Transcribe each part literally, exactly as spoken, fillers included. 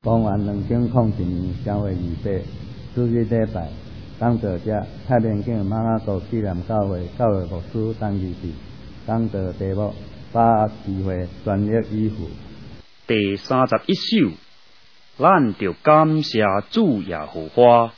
公元两千零一年正月二八，主日礼拜，讲道者太平境马雅沟纪念教会教会牧师陈义志，讲道题目：把智慧专一依附。 第三十一首，咱着感谢主耶和华。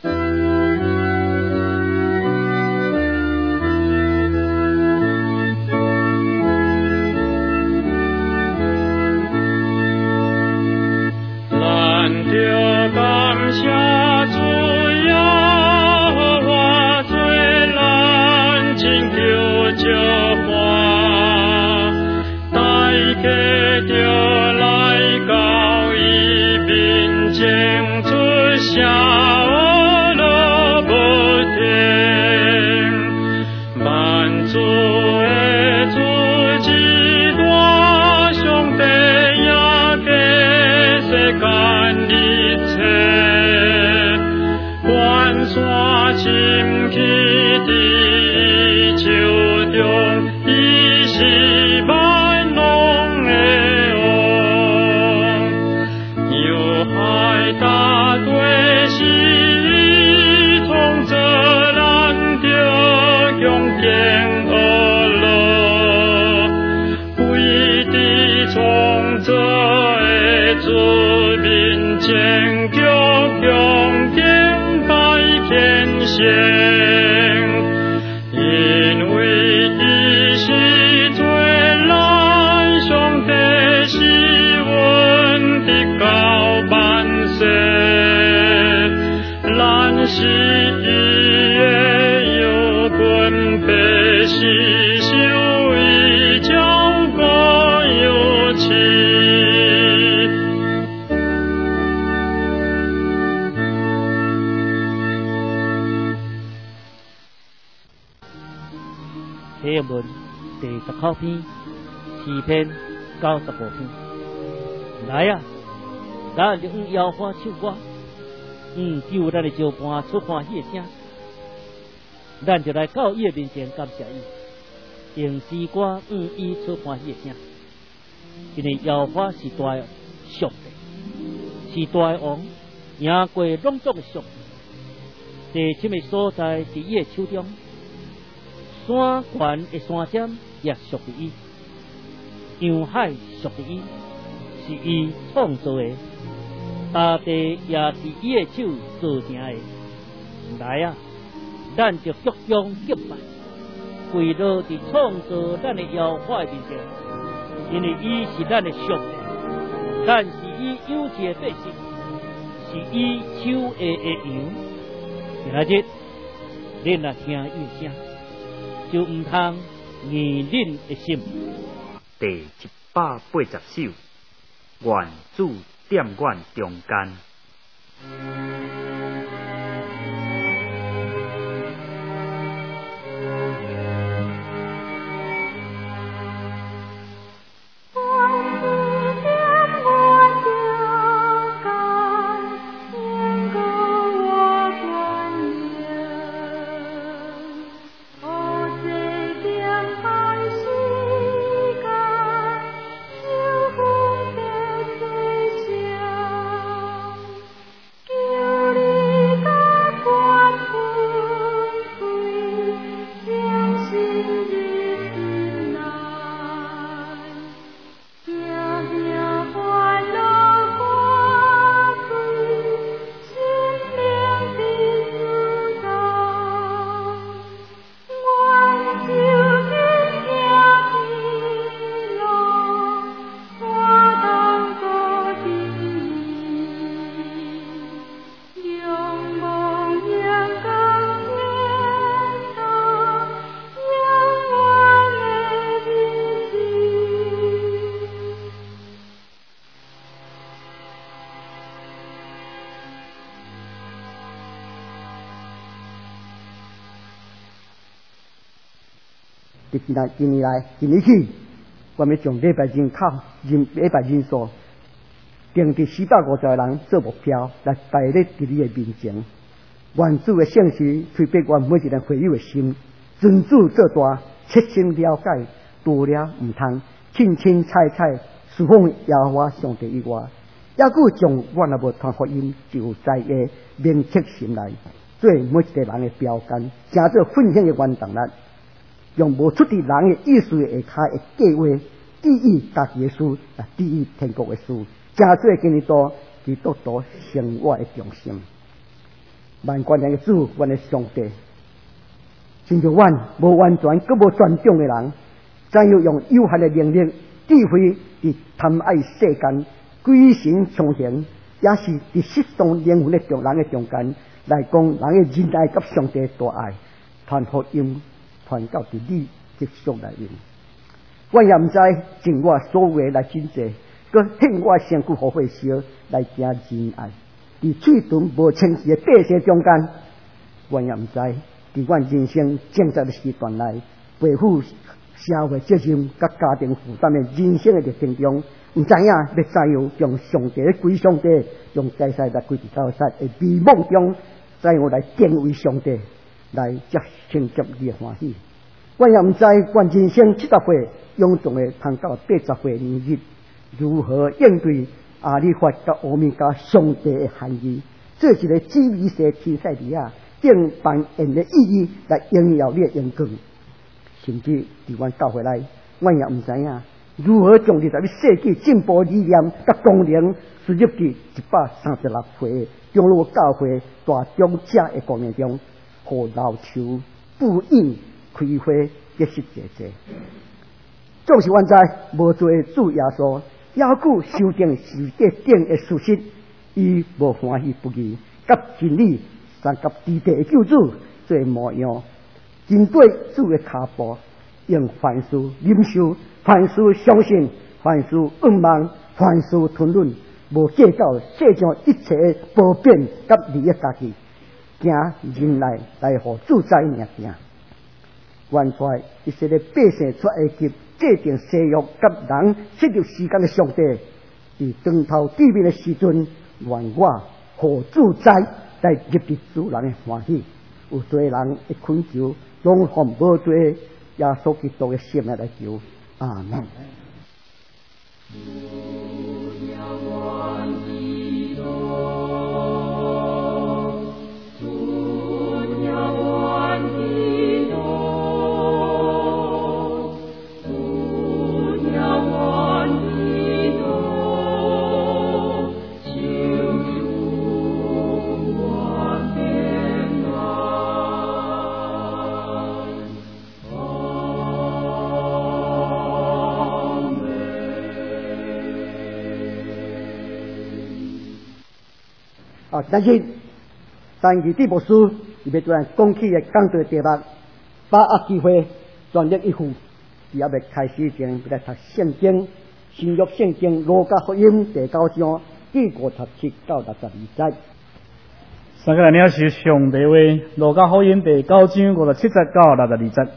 启文第十九篇，诗篇九十五篇。来啊，咱就用摇花唱歌，嗯，求咱的招伴出欢喜的声。咱就来到伊的面前感谢伊，用诗歌嗯伊出欢喜的声。因为摇花是大的上帝，是大的王，赢过拢总的上帝。地深的所在是伊的手中。山悬的山尖也属于伊，洋海属于伊，是伊创造的；大地也是伊的手造成的。来啊，咱就鞠躬敬拜，跪落伫创造咱的摇花面前，因为伊是咱的上帝，咱是伊有志的百姓，是伊手下的羊。今仔日，恁来听伊的声。就唔通疑恁的心。 第一百八十首，愿主点阮中间。 伫今来今年来今年起，我们从礼拜人口、人礼拜人数定伫四百五十个人做目标，来摆咧伫你的面前。愿主的圣事催逼我每一个会友的心，尊主做大，切心了解，多了唔通轻轻踩踩侍奉耶和华上帝以外， 抑佫将我若无传福音，就在个铭刻心内，做每一个人的标杆，成做分享的原动力，用无出伫人的意思下骹的计划，记忆家己的事，啊，记忆天国的事，成做今日多基督徒生活的重心。万关人的主，阮的上帝，亲像阮无完全佮无全中的人，怎样用有限的能力、智慧伫贪爱世间、鬼神相形，也是伫失丧灵魂的中人的中间，来讲人的仁爱甲上帝大爱，传福音传到伫你结束内面。我也毋知尽我所有的来真济，佮献我身躯互火烧来行仁爱。伫嘴唇无清晰的百姓中间，我也毋知伫阮人生正在的时段内，背负社会责任甲家庭负担的人生的历程中，毋知影要怎样用上帝的归上帝，用在世来归伫到世的美梦中，怎样来敬畏上帝，来接承接你的欢喜。我也毋知阮人生七十岁，永重的通到八十岁年日，如何应对阿里法甲阿弥加上帝的含义，这是个基于些天赛利亚定扮演的意义来应用你的眼光，甚至伫阮教会内，我也毋知影如何将二十一世纪进步理念甲功能输入伫一百三十六岁中路教会大中者的光明中，互老树布印开花结实节节。总是阮知无做主耶稣。也久修订世界顶的事实，伊无欢喜不义，甲真理三甲地地的救主做模样，针对主的脚步，用凡事忍受，凡事相信，凡事愿望，凡事吞忍，无计较世上一切褒贬甲利益家己，行忍耐来互主宰命行。原出一些的百姓出埃及。界定西约甲人切入时间的上帝，伫当头见面的时阵，愿我互主宰来入伫主人的欢喜。有多人的恳求，拢互无做耶稣基督的性命来求。阿门。啊！但是但是这部书伊要做讲起的讲道题目，把握机会全力以赴。伊也要开始前来读圣经，新约圣经路加福音第九章第五十七到六十二节。 三个人是上帝话，路加福音第九章五十七节到六十二节。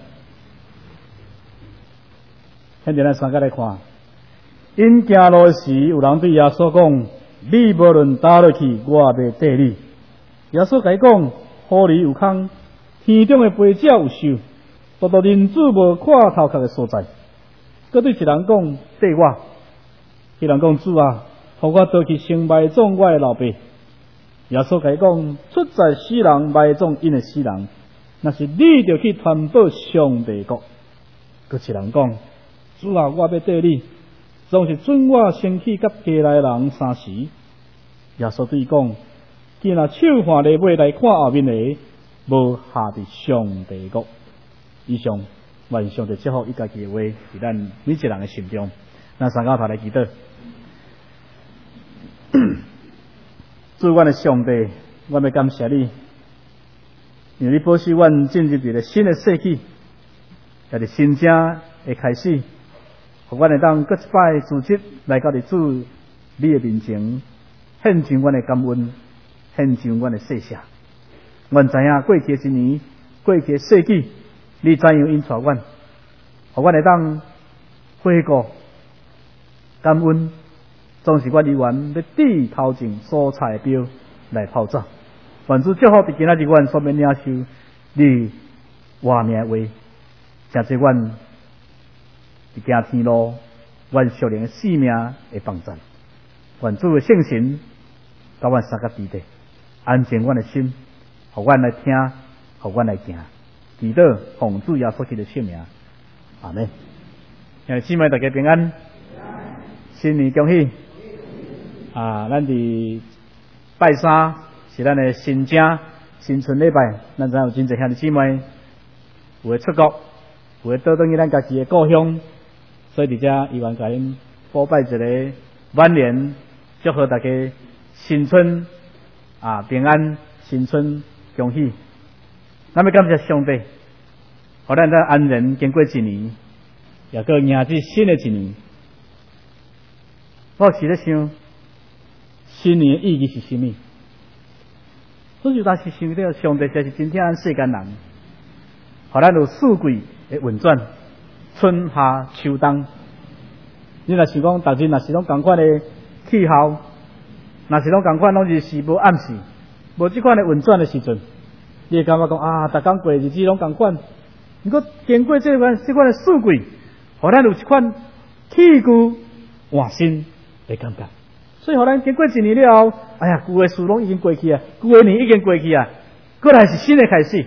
现在咱三个来看，因行路时，有人对耶稣讲。你无论打落去，我袂缀你。耶稣甲伊讲：河里有空，天中的飞鸟有寿，独独人子无看头壳的所在。佮对一人讲：缀我。迄人讲：主啊，互我倒去先埋葬我的老爸。耶稣甲伊讲：出在死人埋葬因的死人，若是你着去传播上帝国。佮一人讲：主啊，我要缀你。总是准我先去甲家内人三时。耶稣对伊讲：既然手换礼尾来看后面的，无下伫上帝国。以上愿上帝祝福伊家己的话，伫咱每一人的心中。咱三脚头来祈祷。主，阮的上帝，我要感谢你，因为你保守阮进入一个新的世纪，也是新正的开始。互阮会当搁一摆组织来到伫主你的面前，献上阮的感恩，献上阮的谢谢。阮知影过去一年，过去世纪，你怎样引带阮，互阮会当悔过、感恩，总是阮依然要低头前所采标来跑走。愿主祝福伫今仔日阮所免领受你话命的话，诚济阮。伫行天路，阮属灵的性命会帮助。 愿主的圣神，甲阮三甲伫地，安静阮的心，互阮来听，互阮来行。祈祷奉主耶稣基督的圣名，阿门。兄弟姊妹，大家平安，新年恭喜！啊，咱伫拜三是咱的新正新春礼拜，咱知有真侪兄弟姊妹，有诶出国，有诶倒转去咱家己诶故乡，所以伫遮伊愿甲恁补拜一个晚年，祝贺大家新春啊平安，新春恭喜！咱要感谢上帝，互咱咱安然经过一年，也搁迎接新的一年。我是咧想，新年的意义是啥物？所以当时想到上帝才是真正按世间人，互咱有四季的运转，春夏秋冬。你若是讲，逐日若是拢共款的气候，若是拢共款拢日时无暗时，无即款的运转的时阵，你会感觉讲啊，逐工过日子拢共款。毋过经过这款这款的四季，互咱有一款气骨换新的感觉。所以，互咱经过一年了后，哎呀，旧的事拢已经过去啊，旧的年已经过去啊，过来是新的开始。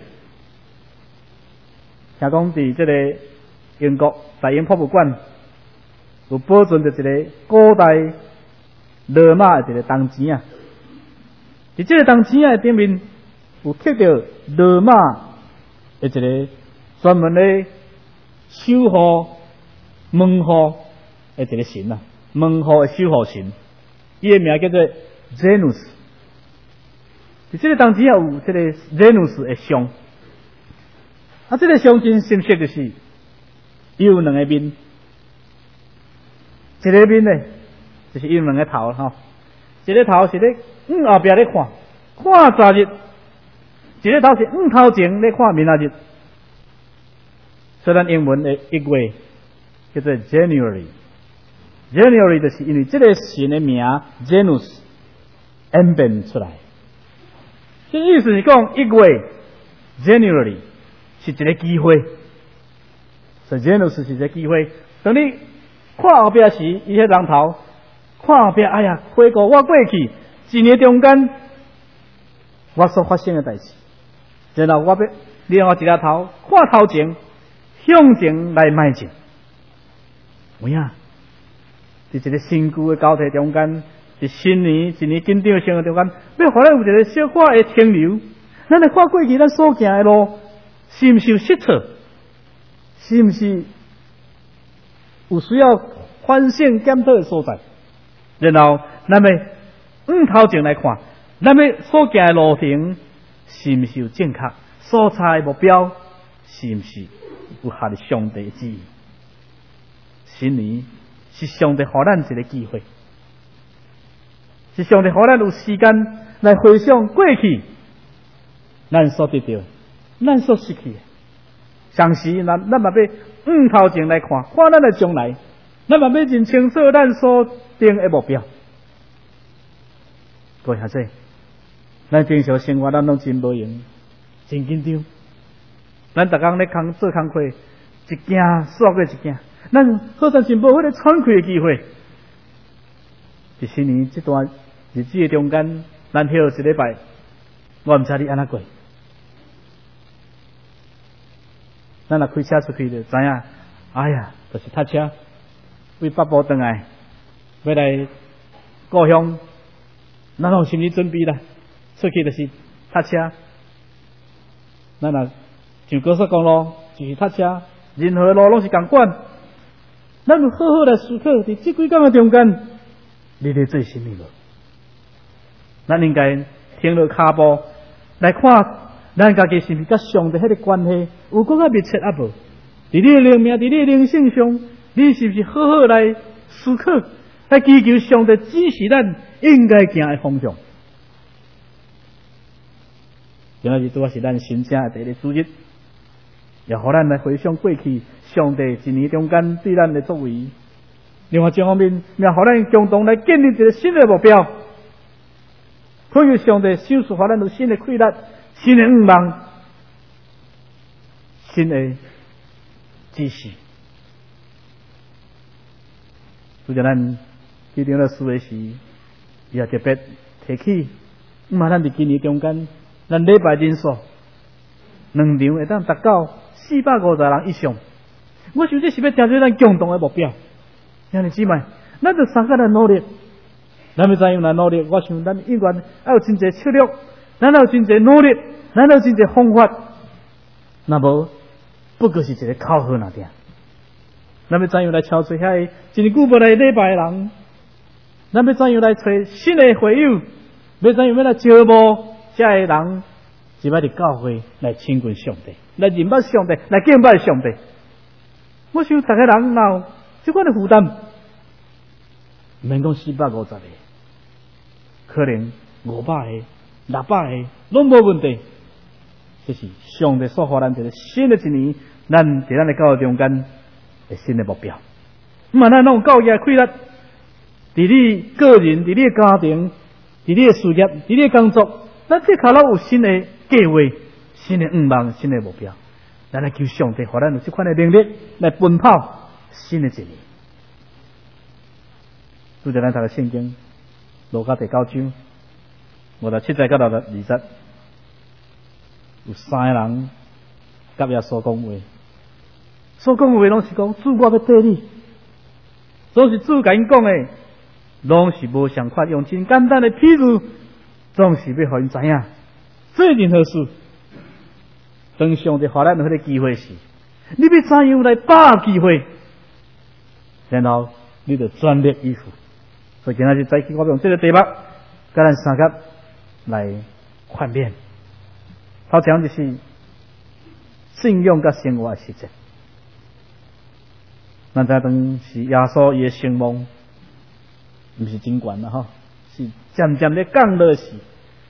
听讲伫这个英国大英博物馆有保存着一个古代罗马的一个铜钱啊，伫这个铜钱啊顶面有刻着罗马的一个专门的守护门户的一个神啊，门户的守护神。伊的名叫做 Janus， 伫这个当时也有这个 Janus 的像，啊，这个像真深色，就是伊有两个面，一个面呢就是伊有两个头吼，一个头是咧往后壁咧看，看早日；一个头是往头前咧看明仔日。所以咱英文的一月叫做 January。January 就是因为这个神的名 Janus 演变出来，这意思是讲一月 January 是一个机会，所以 Janus 是一个机会。当你看后壁时，伊迄人头看后壁，哎呀，回顾我过去一年中间我所发生的代志，然后我要另外一个头看头前，向前来迈进，有影？伫一个新旧的交替中间，伫新年一年紧张性的中间，要互咱有一个小可的停留。咱来看过去咱所行的路，是毋是有失错？是毋是有需要反省检讨的所在？然后，咱要往头前来看，咱要所行的路程是毋是有正确？所差的目标是毋是有合理上帝的旨意？新年是上帝给咱一个机会，是上帝给咱有时间来回想过去咱所得到的，咱所失去的。同时，咱咱嘛要往头前来看，看咱的将来，咱嘛要认清楚咱所定的目标。各位兄弟，咱平常生活咱拢真无用，真紧张。咱逐工咧工做工课，一件煞过一件。咱好像是无迄个喘气的机会。伫新年这段日子的中间，咱休一礼拜，我毋知你安怎过。咱若开车出去就知影，哎呀，就是搭车为北部转来，要来故乡，咱有心理准备啦。出去就是搭车，咱若上高速公路就是搭车，任何路拢是共款。咱要好好来思考，伫这几工的中间，你咧做甚物无？咱应该停落脚步来看，咱家己是毋是甲上帝迄个关系有更加密切啊无？伫你的灵命，伫你的灵性上，你是毋是好好来思考，来祈求上帝指示咱应该行的方向？今仔日拄啊是咱新正的第一个主日。也互咱来回想过去上帝一年中间对咱的作为。另外一方面，也互咱共同来建立一个新的目标。恳求上帝赏赐互咱有新的快乐、新的愿望、新的指示。就像咱记定了思维时， 伊也特别提起，毋嘛咱伫今年中间，咱礼拜人数两场会当达到四百五十人以上。我想这是要定做咱共同的目标。兄弟姊妹，咱就三个人努力，咱要怎样来努力？我想咱应该要有真侪策略，咱要有真侪努力，咱要有真侪方法。那无不过是一个口号那点。咱要怎样来敲找遐真久无来礼拜的人？咱要怎样来找新的会友？要怎样要来招募这些人？就要伫教会来亲近上帝，来认识上帝，来敬拜上帝。我想大家人若有这款的负担，唔免讲四百五十个，可能五百个、六百个，拢无问题。这是上帝所给咱一个新的一年，咱伫咱的教会中间的新的目标。咁啊，咱拢有教业开力，伫你个人、伫你的家庭、伫你的事业、伫你的工作，咱这卡拢有新的计划、新的愿望、新的目标。咱来求上帝，给咱有这款的能力来奔跑新的一年。拄着咱读的圣经，路加第九章，五十七节到六十二节，有三个人甲耶稣讲话，所讲的话拢是讲主，我要缀你，总是主甲因讲的，拢是无相款，用真简单的譬喻，总是要互因知影，做任何事。当上帝给咱有迄个机会时，你要怎样来把握机会，然后你就全力以赴。所以今仔日早起我用这个题目，甲咱三个来劝勉。头前就是信仰甲生活的实践。咱知当是耶稣伊的声望，毋是真悬啦吼，是渐渐咧降落去。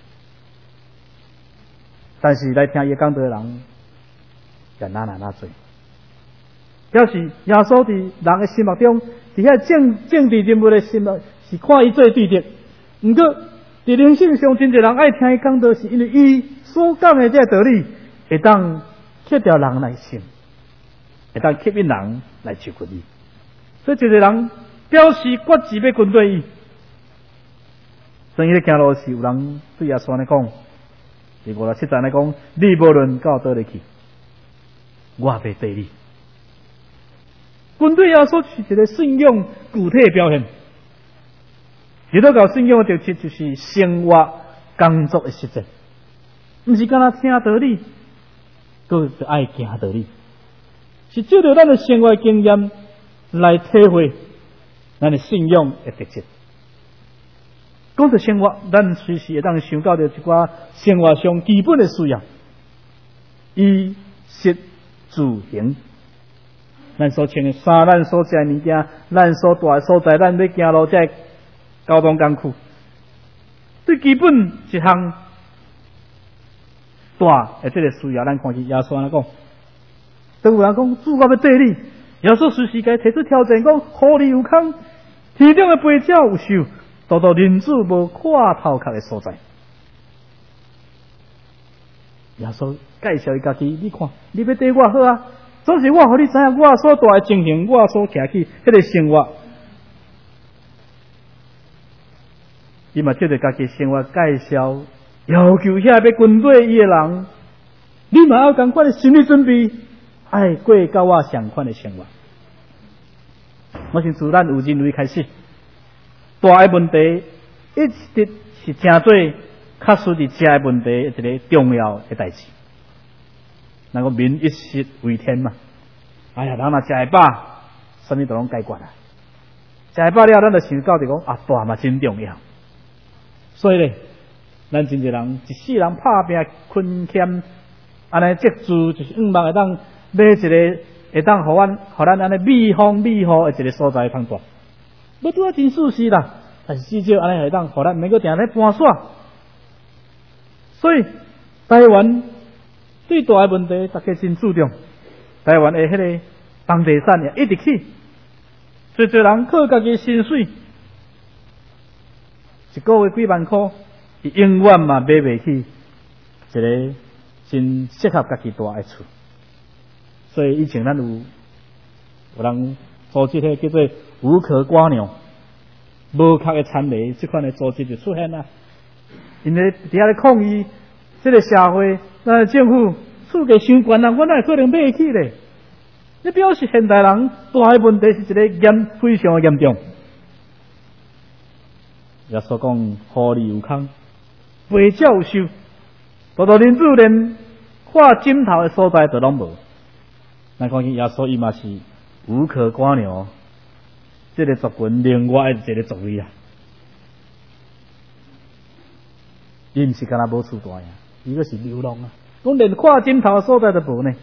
但是来听伊讲道的人，就哪哪哪多，表示耶稣伫人的心目中，伫遐政政治人物的心目是看伊做对的。毋过伫人性上，真侪人爱听伊讲道，是因为伊所讲的这道理，会当吸调人来信，会当吸引人来接近伊。所以，一个人表示决志要跟对伊。所以，迄行路时，有人对耶稣安尼讲。第五十七章来讲，你无论到倒里去，我要缀你。军队耶稣是一个信仰具体的表现。遇到搞信仰的特质就是生活工作的实践，毋是干那听道理，佮就爱行道理，是照着咱的生活经验来体会咱的信仰的特质。讲到生活，咱随时会当想到着一寡生活上基本的需要，衣食住行。咱所穿的衫，咱所食的物件，咱所住的所在，咱要行路这交通工具，最基本一项大的这个需要，咱看见耶稣安尼讲。当有人讲主，我要缀你，耶稣随时该提出挑战，讲河里有空，天中的飞鸟有寿。到到人子无看头壳的所在，耶稣介绍伊家己，你看，你要对我好啊，总是我互你知影我所住的情形，我所徛起迄个生活。伊嘛借着家己生活介绍，要求遐要跟对伊的人，你嘛要同款的心理准备，爱过甲我相款的生活。我想自咱有人类开始。大的问题一直是真做确实伫食的问题一个重要的代志。那个民一食为天嘛，哎呀，人若食会饱，什么都拢解决啦。食会饱了，咱就想到就讲啊，大嘛真重要。所以咧，咱真侪人一世人拍拼困欠，安尼积聚就是愿望会当买一个会当互咱互咱安尼美风美好的一个所在通住。要拄啊真舒适啦，但是至少安尼会当互咱免个定咧搬耍。所以台湾最大的问题，大家真注重。台湾的迄个房地产也一直起，最侪人靠家己薪水，一个月几万块，伊永远嘛买袂起一个真适合家己住的厝。所以以前咱有有人组织迄叫做无壳瓜牛， 无确的参雷，这款的组织就出现啦。因为伫遐咧抗议，这个社会，咱政府厝价伤悬啦，我哪会可能买得起咧？你表示现代人大个问题是一个严非常严重。耶稣讲狐狸有空，飞鸟有收，大大人主连画枕头的所在都拢无。咱看见耶稣伊嘛是无可刮牛，这个族群另外一个族类啊。伊毋是干那无厝大呀，伊个是流浪啊。讲连画枕头的所在都无呢。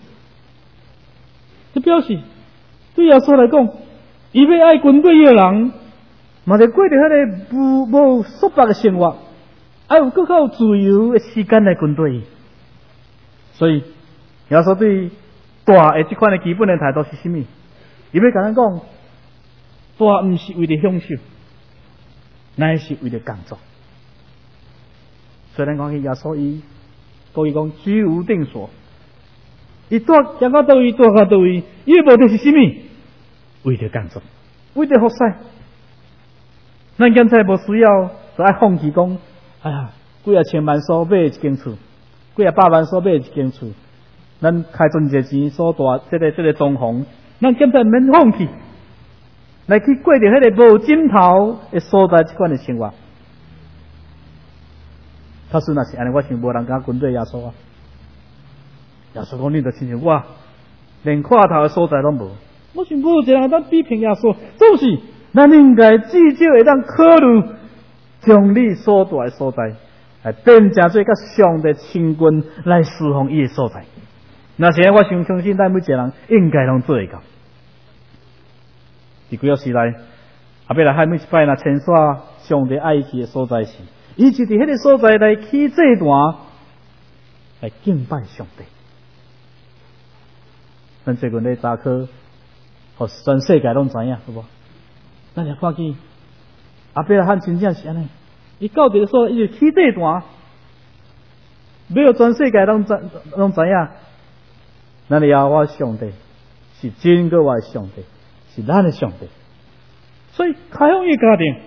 这表示对耶稣来讲，伊要爱军队的人，嘛是过着迄个无无束缚的生活，还有更较自由的时间来军队。所以耶稣对大的这款的基本的态度是什么？伊要甲咱讲，大毋是为了享受，乃是为了工作。虽然讲起耶稣伊，故意讲居无定所。伊住行到倒位，住到倒位，伊的目的是什么？为着工作，为着服侍。咱现在无需要，就爱放弃讲，哎呀，几啊千万所买一间厝，几啊百万所买一间厝，咱开存一钱所大，这个这个装潢，咱现在免放弃，来去过着迄个无枕头的所在，这款的生活。他说那是安尼，我想无人敢军队耶稣啊。耶稣讲：“你就亲像我，连看头的所在拢无。我想无一个人当批评耶稣，总是咱应该至少会当考虑，将你所在的所在，来变成做甲上帝亲近来侍奉伊的所在。那是我想相信，咱每一个人应该拢做会到。伫几个时代，后壁来海每一摆若牵煞上帝爱去的所在时，伊就伫迄个所在来起这段来敬拜上帝。”咱最近咧查考，互全世界拢知影，好无？咱也看见阿伯拉罕真正是安尼，伊到这个所，伊就起这段，要有全世界拢知拢知影，咱的耶和华上帝是真个我的上帝，是咱的上帝。所以开放伊家庭，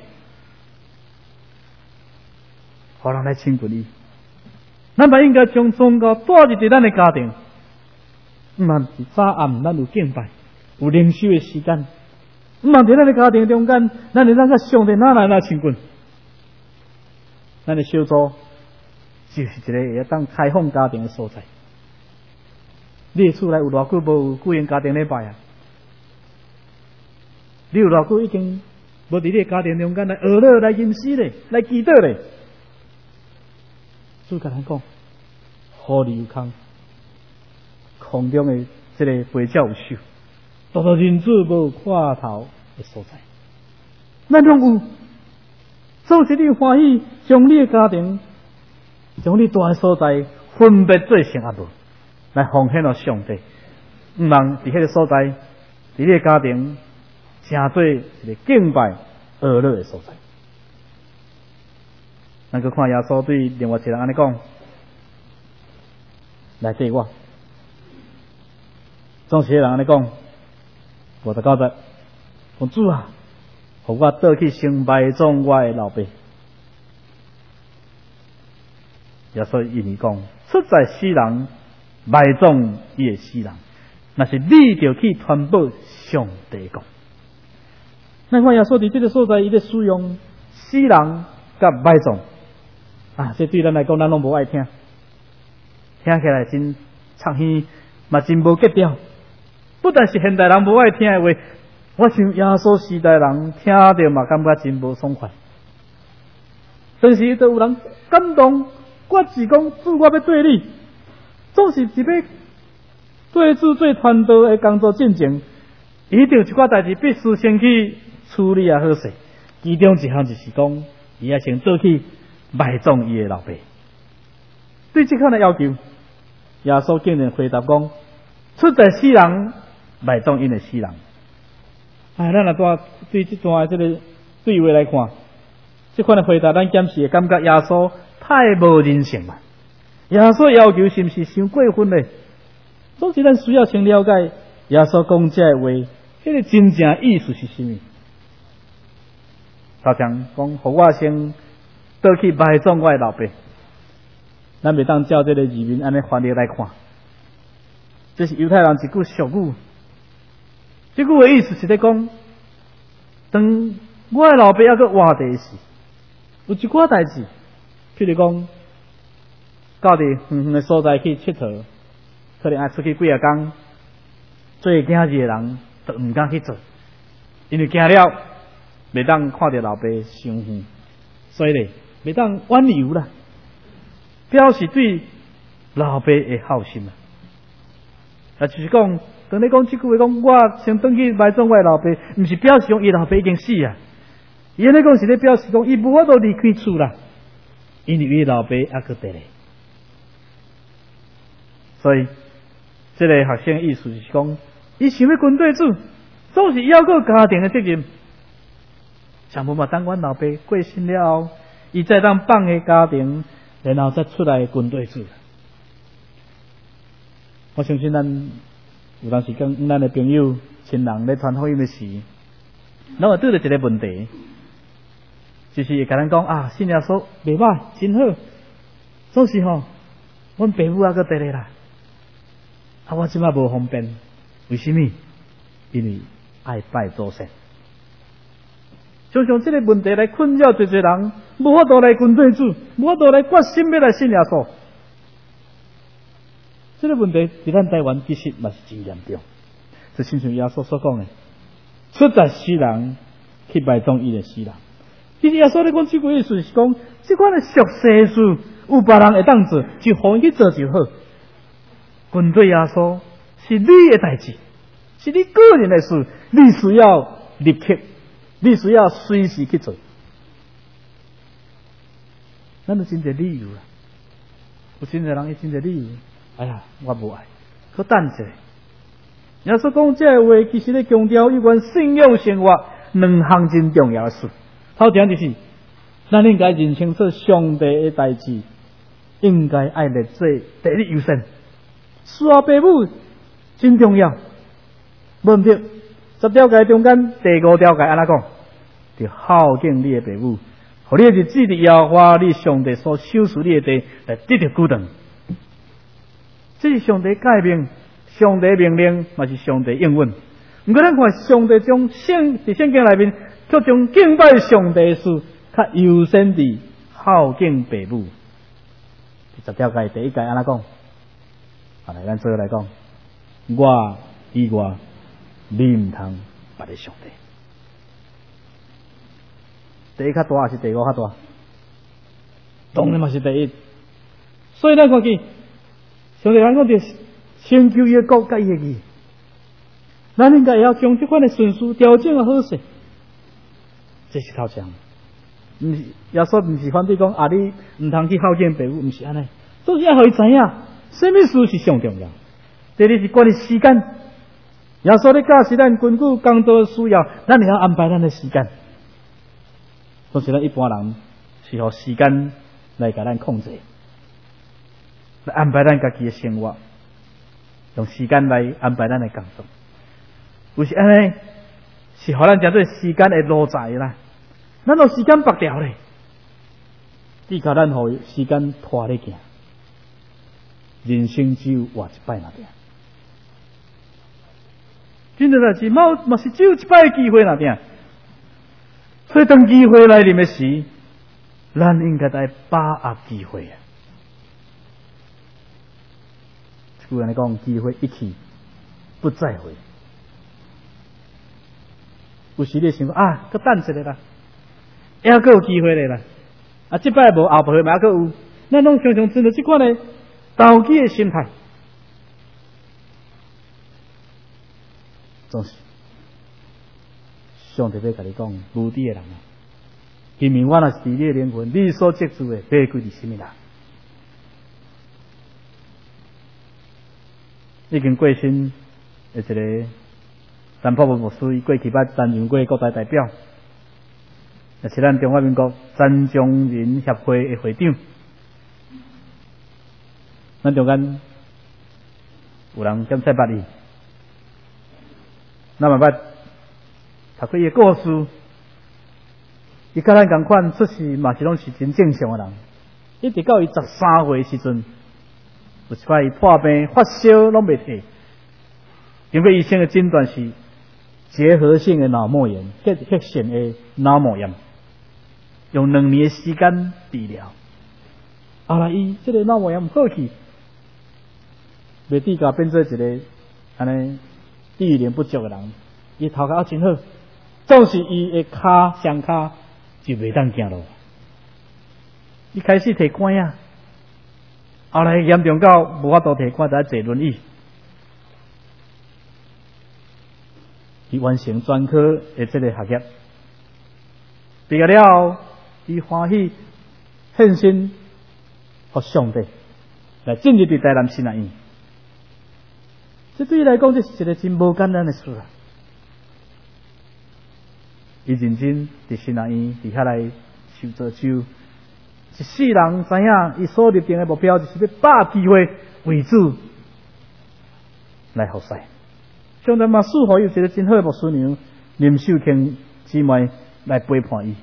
互人来亲近伊。咱嘛应该将宗教带入伫咱的家庭。毋通是早暗，咱有敬拜，有灵修的时间。毋通伫咱的家庭中间，咱会当甲上帝哪来哪亲近。咱的小组就是一个会当开放家庭的所在。你的厝内有偌久无有举行家庭礼拜啊？你有偌久已经无伫你的家庭中间来学乐、来吟诗咧、来祈祷咧？所以甲咱讲，好利有空。空中的这个飞鸟有收，大大人子无看头的所在，咱拢有。总是你欢喜将你的家庭，将你住的所在分别做成啊无，来奉献到上帝。毋通伫迄个所在，伫你的家庭，成做一个敬拜娱乐的所在。咱去看耶稣对另外一个人安尼讲：“来对我。”总是人安尼讲，我就觉得，讲主啊，互我倒去成败众我的老爸。耶稣因伊讲，出在死人，败众伊会死人，那是你着去传播上帝讲。咱看耶稣伫这个所在，伊咧使用死人甲败众啊，这对咱来讲，咱拢无爱听，听起来真插耳，嘛真无格调。不但是现代人无爱听的话，我想耶稣时代人听着嘛感觉真无爽快。但是都有人感动，我是讲主，我要对你，总是一要对主做传道的工作进前，一定有一寡代志必须先去处理啊好势。其中一项就是讲，伊也先做去埋葬伊的老爸。对这项的要求，耶稣竟然回答讲：出在死人。埋葬因的死人，哎，咱若带对这段这个对话来看，这款的回答，咱暂时会感觉耶稣太无人性嘛。耶稣要求是毋是伤过分咧？总是咱需要先了解耶稣讲这话，迄个真正意思是什么？ 头前讲，互我先倒去埋葬我的老爸。咱袂当照这个字面安尼翻译来看，这是犹太人一句俗语。这句的意思是咧讲，当我的老爸还佫活地时，有一寡代志，譬如讲，到伫远远的所在去佚佗，可能爱出去几啊工，做囝子的人就毋敢去做，因为惊了袂当看到老爸伤远，所以咧袂当挽留啦，表示对老爸的孝心啦。啊，就是讲。当你讲这句话，讲我先转去埋葬我的老爸，毋是表示讲伊老爸已经死啊。伊安尼讲是咧表示讲伊无法度离开厝啦，因为伊老爸还佫伫咧。所以，这个学生意思就是讲，伊想要军队主，总是要过家庭的责任。想无嘛，等阮老爸过身了后，伊再当放下家庭，然后再出来军队主。我相信咱。有当时跟咱的朋友、亲人咧传福音的时，咱会拄到一个问题，就是会甲咱讲啊，信耶稣袂歹，真好。总是吼，阮爸母还佫伫咧啦，啊，我即摆无方便，为什么？因为爱拜祖先。常常这个问题来困扰侪侪人，无法度来军队主，无法度来决心要来信耶稣。这个问题在咱台湾其实嘛是真严重，就亲像耶稣所讲的，出在死人去埋葬伊的死人。其实耶稣咧讲这句意思是讲，这款的俗世事有别人会当做，就互伊去做就好。军队耶稣是你的代志，是你个人的事，你需要立刻，你需要随时去做。咱就真侪理由啦，有真侪人伊真侪理由。哎呀，我无爱，可等者。耶稣讲这个话，其实咧强调有关信仰生活两项真重要的事。头前就是，咱应该认清楚上帝的代志，应该爱列做第一优先。事后父母真重要，无毋对。十条诫中间第五条诫安怎讲？就孝敬你的父母，互你的日子伫耶和华你上帝所收拾你的地来得到久长。这是上帝诫命，上帝命令，嘛是上帝应允。不过咱看上帝将圣伫圣经内面，却将敬拜上帝的事，较优先地孝敬父母。十条诫第一诫安怎讲？啊，来咱做来讲，我以外，你唔通别个上帝。第一较大还是第五较大？当然嘛是第一。所以咱看见。上帝讲讲着成就伊个国甲伊个义，咱应该也要将这款的顺序调整个好势。这是头前，毋是耶稣毋是反对讲啊，你毋通去孝敬父母，毋是安尼，总是要互伊知影，什么事是上重要。第二是关于时间，耶稣咧教示咱根据工作需要，咱会晓安排咱的时间。总是咱一般人是互时间来甲咱控制。来安排咱家己的生活，用时间来安排咱的工作。有时安尼是互咱叫做时间的路窄啦，咱有时间白条咧，只靠咱互时间拖咧行，人生只有活一摆那点。真正是冇，嘛是只有一摆的机会那点。所以当机会来临的时，咱应该来把握机会啊！有人讲机会一去不再回，有时你想讲啊，佮等一下啦，还佫有机会咧啦，啊，即摆无后摆嘛佫有，咱拢常常存着即款的投机的心态，总是上帝要甲你讲，无知的人啊，因为我若是伫你的灵魂，你所接触的宝贵是什么人？已经过身的一个陈朴牧师，伊过去捌担任过国台代表，也是咱中华民国残障人协会的会长。咱中间有人检测捌伊，咱嘛捌读过伊的故事， 伊甲咱共款出世嘛是拢是真正常诶人，一直到伊十三岁时阵，有一摆伊破病发烧拢袂退，因为医生诶诊断是结核性诶脑膜炎，结核性诶脑膜炎，用两年诶时间治疗。后来伊即个脑膜炎好去，袂抵甲变做一个安尼智能不足诶人，伊头壳真好，总是伊诶骹双骹就袂当行路。伊开始摕管啊，后来严重到无法度摕管，得坐轮椅。伊完成专科诶即个学业，毕业了后，伊欢喜献身互上帝，来进入伫台南新南院。这对伊来讲，这是一个真无简单诶事啊！伊认真伫新南院伫遐来受造就，一世人知影伊所立定诶目标，就是要把机会为主来服侍。上帝嘛，赐予伊一个真好诶牧师娘林秀卿姊妹来陪伴伊。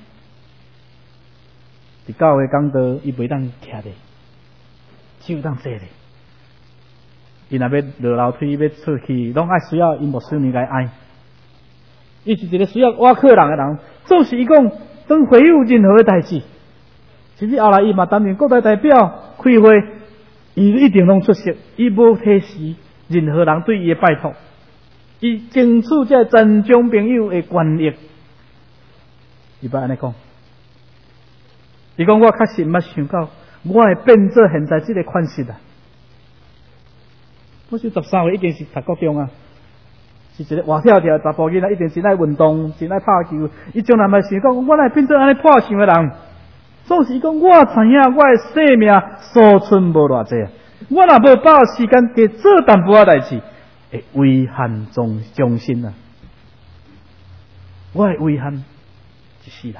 伫教会讲道，伊袂当徛咧，只有当坐咧。伊若要落楼梯要出去，拢爱需要因牧师娘来爱。伊是一个需要挖客人诶人，总是伊讲当会有任何诶代志，甚至后来伊嘛担任国代代表开会，伊一定拢出席，伊无提示任何人对伊诶拜托，伊争取这全种朋友诶权益。伊捌安尼讲，伊讲我确实毋捌想到，我会变做现在即个款式啊！我是十三岁已经是读国中啊，是一个活跳跳查甫囡仔，一定真爱运动，真爱拍球。伊从来毋想讲，我来变做安尼破相诶人。总是讲，我知影我诶生命所剩无偌济，我若无把握时间加做淡薄仔代志，会遗憾终终身啊！我会遗憾一世人。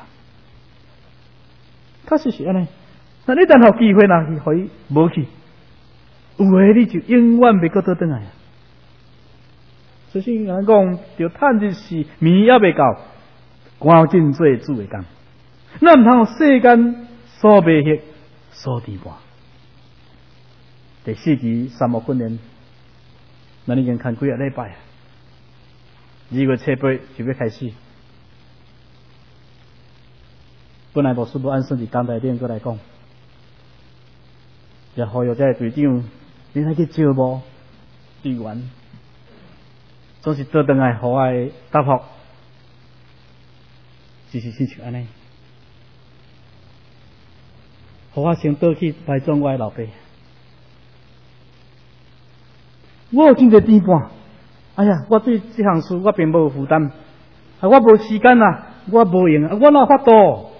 确实是安尼。那你等候机会若是互伊无去。有诶，你就永远袂搁倒转来啊！所以人讲，着趁日时暝还未到，赶紧做主诶工。咱毋通世間所未歇，所知半。第四期三木訓練，咱已經看幾個禮拜啊。二月七八就要開始。本來牧師無按順佇講台頂過來講，也呼籲這隊長。你來去招募隊員，總是倒轉來互我的答覆，就是親像安尼，互我先倒去拜訪我的老爸。我有真濟點半，哎呀，我對這項事我並無負擔，啊，我無時間啊，我無用啊，我哪有法度？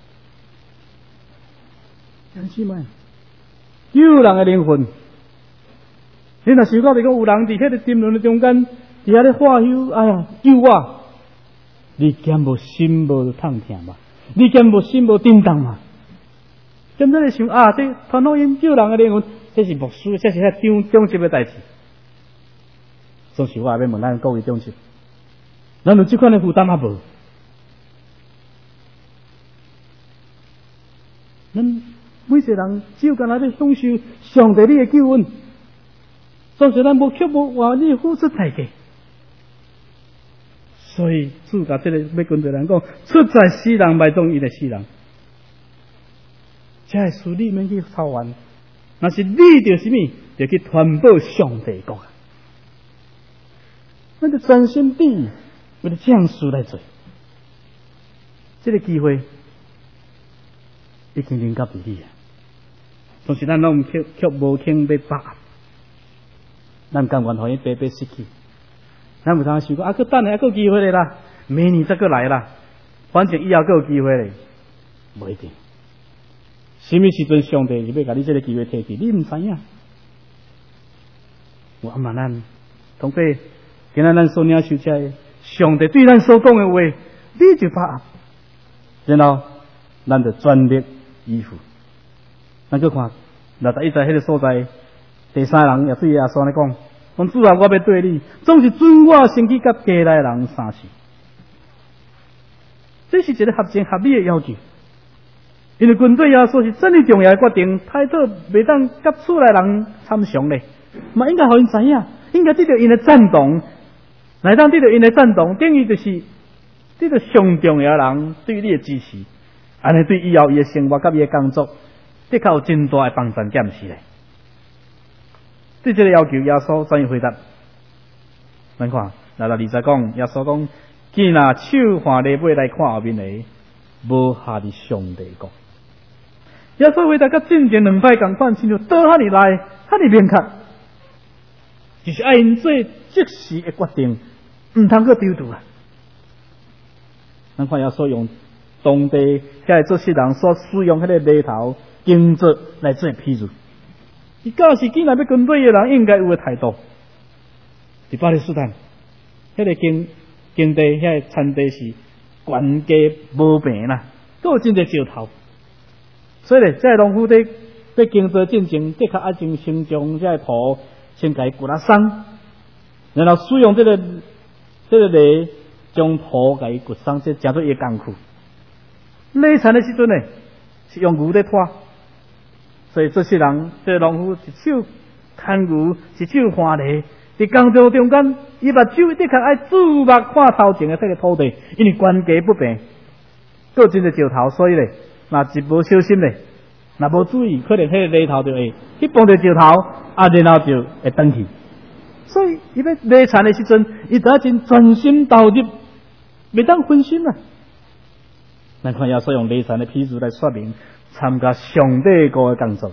兄弟們，救人的靈魂。你若想到你講有人伫迄個沉淪中間，伫遐咧化休，哎呀，救我！你兼無心無痛疼嘛？你兼無心無震動嘛？咁咱咧想啊，這傳福音救人嘅靈魂，這是牧師，這是遐長長級嘅代志。總是我也要問咱各位長級，咱有這款嘅負擔啊無？咱每一個人只有干那要享受上帝你嘅救恩。總是咱無卻無話你付出代價，所以主甲這個要跟對人講，出在死人脈中，伊係死人。這係事你免去操煩，若是你着什麼，就去傳播上帝國啊！咱就專心地為了這樣事來做，這個機會已經臨到你啊！總是咱攏卻卻無肯要把握。咱甘願互伊白白失去，咱有通想講啊，佮等下還有機會咧啦，明年再佮來啦，反正以後佮有機會咧，無一定。什麼時陣上帝就要甲你這個機會摕去，你唔知影。我阿媽咱，同輩，今仔咱所領受這個上帝對咱所講嘅話，你就把握，然後咱就全力以赴。咱佮看，六十一在迄個所在。第三人也對耶穌來講，講主啊，我要對你，總是准我先去甲家內人相似。 这是一个合情合理的要求。因为军队耶稣是真哩重要的决定，太早袂当甲厝内人参详咧，嘛应该互因知影，应该得到因的赞同，来当得到因的赞同，等于就是得到上重要的人对你的支持，安尼对以后伊的生活甲伊的工作，的确有真大的帮助，减是咧。对这个要求，耶稣怎样回答？咱看，来到二十讲，耶稣讲：既拿手换礼尾来看后面的，无下伫上帝国。耶稣回答甲进前两摆共款，亲像倒遐尼来，遐尼明确，就是爱因做即时的决定，毋通去丢丢啊！咱看耶稣用当地遐做世人所使用迄个犁头经作来做譬如。伊教是既然要军队的人应该有的态度。伫巴勒斯坦，迄、那个经经地遐个产地是悬低无平啦，都有真侪石头。所以咧，这农夫伫伫经做进前，的确爱先先将这个土先甲伊掘啊松，然后使用这个这个犁将土甲伊掘松，这诚做伊工具。犁产的时阵呢，是用牛在拖。所以这些人，这个农夫一手牵牛，一手换犁，伫工作中间，伊目睭的确爱注目看头前的这个土地，因为关节不平，个真侪石头，所以咧，若一无小心咧，若无注意，可能迄个犁头就会去碰着石头，啊，然后就会断去。所以伊要犁产的时阵，伊得真专心投入，袂当分心啊。咱看耶稣用犁产的譬如来说明。参加上帝国的工作，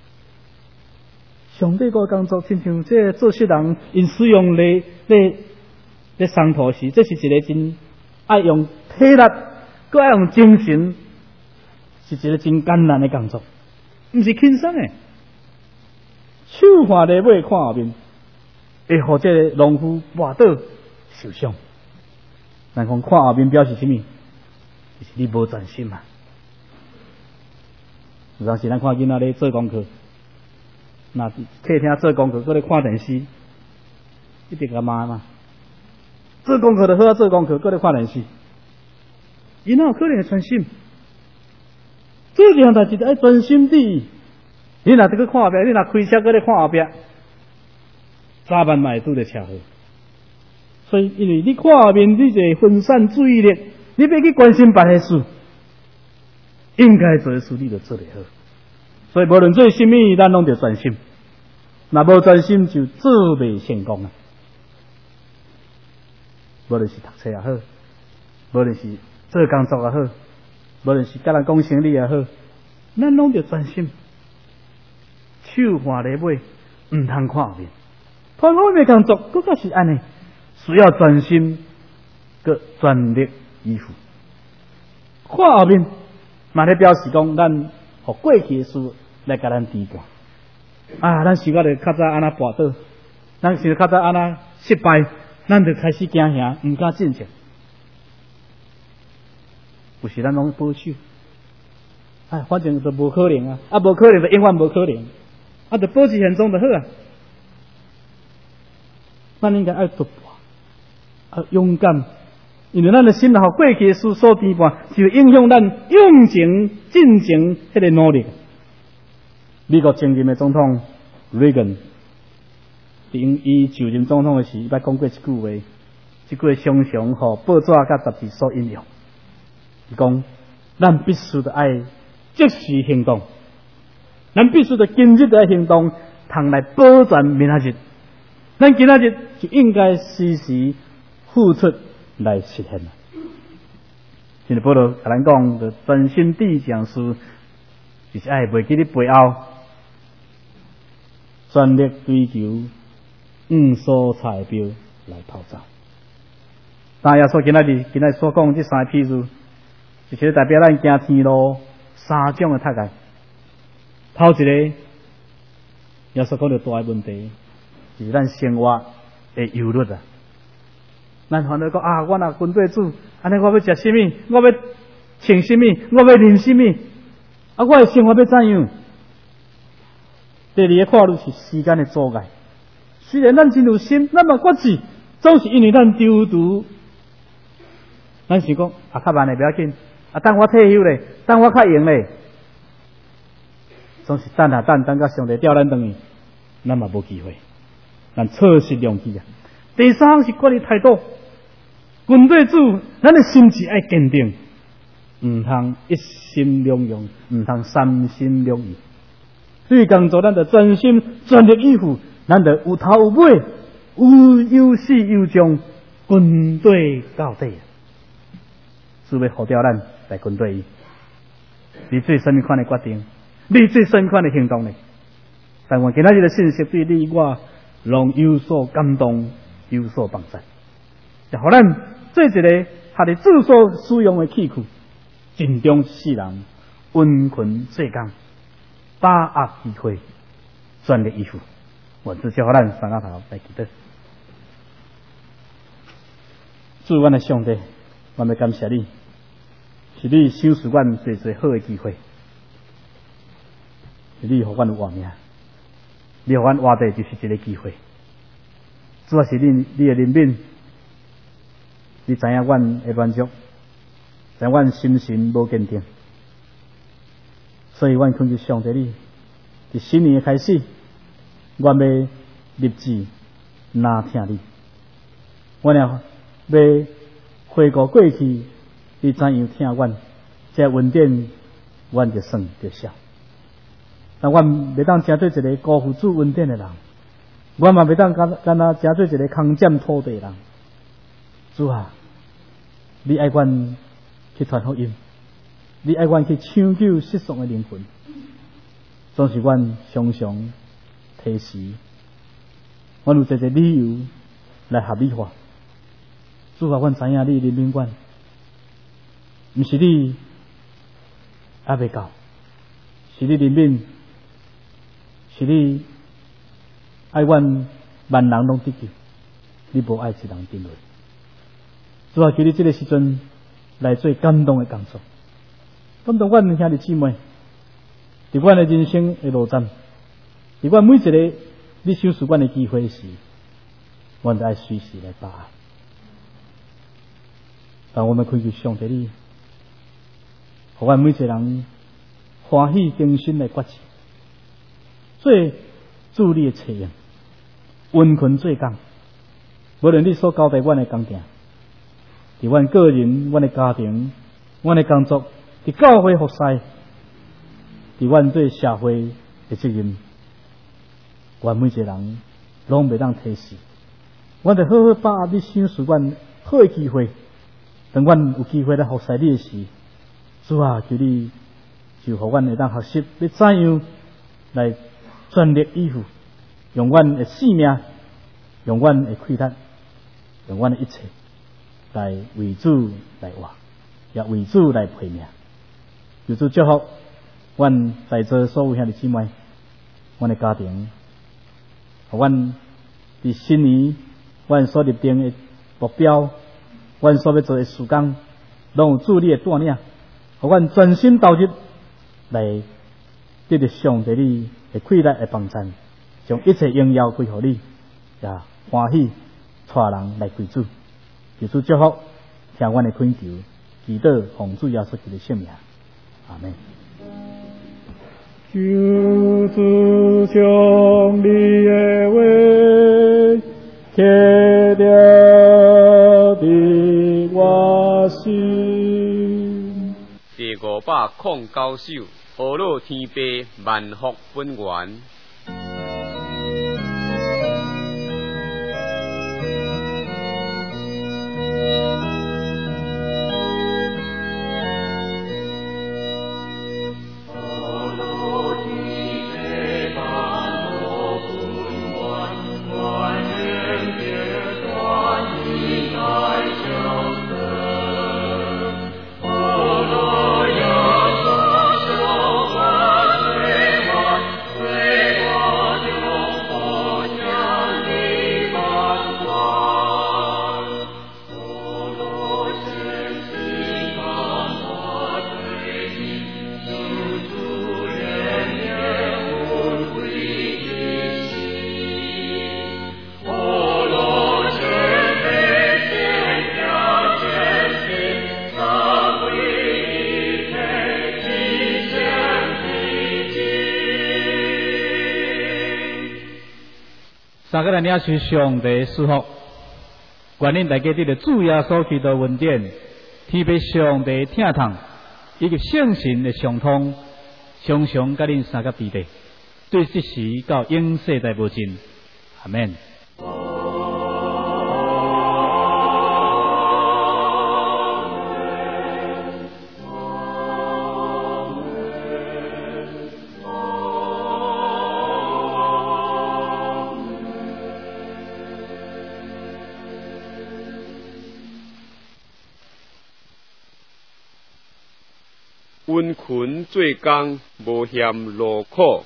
上帝国的工作，亲像这做事人因使用咧咧咧松土时，这是一个真爱用体力，搁爱用精神，是一个真艰难的工作，毋是轻松的。手换犁尾看后面，会互这个农夫滑倒受伤。咱讲看后面表示什么？就是你无专心啊。有当时咱看囡仔咧做功课，那客厅做功课，搁咧看电视，一定甲骂嘛。做功课就好啊，做功课搁咧看电视，伊哪有可能会专心？做一项代志就爱专心啲。你若伫去看后壁，你若开车搁咧看后壁，早晚嘛会拄着车祸。所以，因为你看后面，你就会分散注意力，你别去关心别个事。应该做的事你就做得好，所以无论做什么，咱拢得专心。若无专心，就做袂成功啊！无论是读册也好，无论是做工作也好，无论是甲人讲生理也好，咱拢得专心。手换犁尾，毋通看后面。看后面工作，更加是安尼，需要专心，佮全力以赴。看后面。嘛咧表示讲，咱互过去的事来甲咱提拔。啊，咱想到着较早安那跋倒，咱想到较早安那失败，咱就开始惊吓，毋敢进前。有时咱拢保守，哎，反正就无可能啊，啊，无可能就永远无可能，啊，就保持现状就好啊。咱应该爱突破，啊，勇敢。因为咱的心若互过去的事所牵绊，就影响咱用情进前迄个努力。美国前任的总统 Reagan， 因伊就任总统的时，伊捌讲过一句话，这句话常常互报纸甲杂志所引用。伊讲：咱必须得爱即时行动，咱必须得今日的行动，通来保全明仔日。咱今仔日就应该时时付出。来实现啦！现在保罗甲咱讲，就专心地讲事，就是爱袂记你背后，全力追求五所彩标来跑走。但耶稣今仔日今仔所讲这三个譬如，就是代表咱行天路三种的脱界。头一个，耶稣讲到大个问题，就是咱生活的忧虑啊。咱烦恼讲啊，我若军队主，安尼我要食什么？我要穿什么？我要啉什么？啊，我的生活要怎样？第二个考虑是时间的阻碍。虽然咱真有心，咱嘛决志，总是因为咱丢除咱想讲啊，较慢的不要紧，啊，等我退休咧，等我较用咧，总是等啊等，等到上帝调咱转去，咱嘛无机会，咱错失良机啊。第三项是管理态度，军队主，咱的心志爱坚定，唔通一心两用，唔通三心两意。对工作，咱就专心全力以赴，咱就有头有尾，有有始有终，军队到底。是要好调咱来军队，你做什么款的决定？你做什么款的行动呢？但愿今仔日的信息对你我，拢有所感动，有所帮助。就互咱做一个合你主所使用的器具，尽忠世人，温群做工，把握机会，全力以赴。愿主叫互咱三个头来祈祷。主，阮的上帝，我们感谢你，是你赏赐阮最最好的机会，是你互阮有活命，你互阮活着就是一个机会。主要是你你的怜悯，你知影阮的软弱，知影阮心神无坚定，所以阮恳求上帝你，伫新年的开始，阮要立志拿听你，阮要要回顾过去，你怎样听阮，这恩典，阮就算得少。但阮袂当成做一个辜负主恩典的人，阮嘛袂当干干那成做一个空占土地的人。主啊，你爱阮去传福音，你爱阮去抢救失丧的灵魂，总是阮常常提示，阮有一个理由来合理化。主啊，阮知影你怜悯阮，毋是你还未到，是你怜悯，是你爱阮万人拢得救，你无爱一人沉沦。主啊，求你这个时阵来做感动的工作，感动阮兄弟姊妹，伫阮的人生的路站，伫阮每一个你赏赐阮的机会时，阮都爱随时来把握。但我们恳求上帝你，互阮每一个人欢喜精神来决志，做主你的采用，温群做工。无论你所交代阮的工程，伫阮个人、阮的家庭、阮的工作，伫教会服侍，伫阮对社会的责任，阮每一个人拢袂当提示，阮得好好把握你赏赐阮好的机会。当阮有机会来服侍你的时，主啊，求你就互阮会当学习，要怎样来全力以赴，用阮的性命，用阮的气力，用阮的一切来为主来活，也为主来陪命。求主祝福阮在座所有兄弟姊妹，阮的家庭，互阮伫新年阮所立定的目标。阮所要做的事工，拢有主你的带领，互阮专心投入来得到上帝你的气力的帮助，将一切荣耀归乎你，也欢喜带人来归主。求主祝福，听阮的恳求，祈祷奉主耶稣基督的圣名，阿门。 求主将你的话贴了伫我心。 第五百零九首，阿罗天父万福本源。 对。 三个人领受上帝祝福，愿恁大家得到主耶稣基督恩典，天父上帝听痛，以及圣神的相通，常常甲恁三个伫地，对即时到永世代无尽。阿免。 温群做工，无嫌劳苦。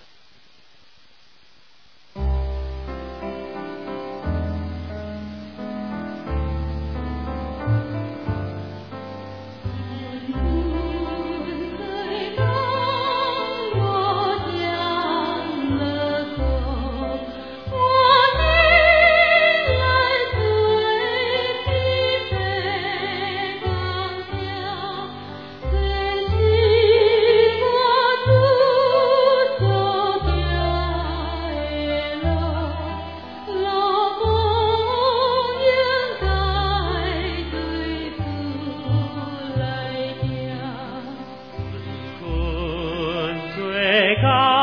高。